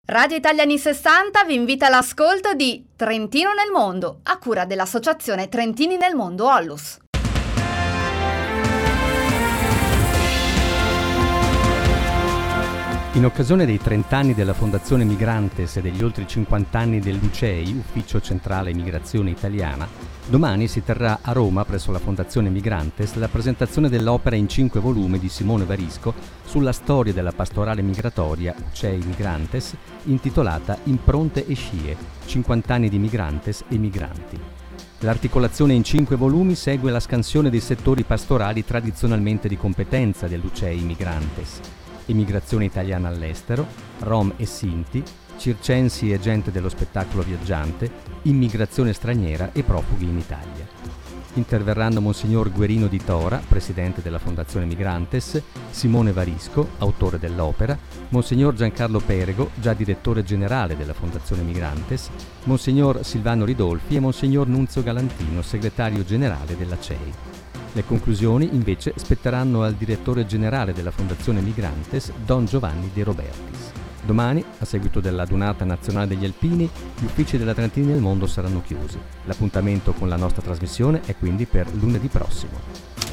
Radio Italiani 60 vi invita all'ascolto di Trentino nel Mondo, a cura dell'Associazione Trentini nel Mondo Onlus. In occasione dei 30 anni della Fondazione Migrantes e degli oltre 50 anni dell'UCEI, Ufficio Centrale Migrazione Italiana, domani si terrà a Roma, presso la Fondazione Migrantes, la presentazione dell'opera in 5 volumi di Simone Varisco sulla storia della pastorale migratoria UCEI Migrantes, intitolata Impronte e scie, 50 anni di Migrantes e migranti. L'articolazione in 5 volumi segue la scansione dei settori pastorali tradizionalmente di competenza dell'UCEI Migrantes: emigrazione italiana all'estero, Rom e Sinti, circensi e gente dello spettacolo viaggiante, immigrazione straniera e profughi in Italia. Interverranno Monsignor Guerino di Tora, presidente della Fondazione Migrantes, Simone Varisco, autore dell'opera, Monsignor Giancarlo Perego, già direttore generale della Fondazione Migrantes, Monsignor Silvano Ridolfi e Monsignor Nunzio Galantino, segretario generale della CEI. Le conclusioni invece spetteranno al direttore generale della Fondazione Migrantes, Don Giovanni De Robertis. Domani, a seguito della Adunata Nazionale degli Alpini, gli uffici della Trentini nel Mondo saranno chiusi. L'appuntamento con la nostra trasmissione è quindi per lunedì prossimo.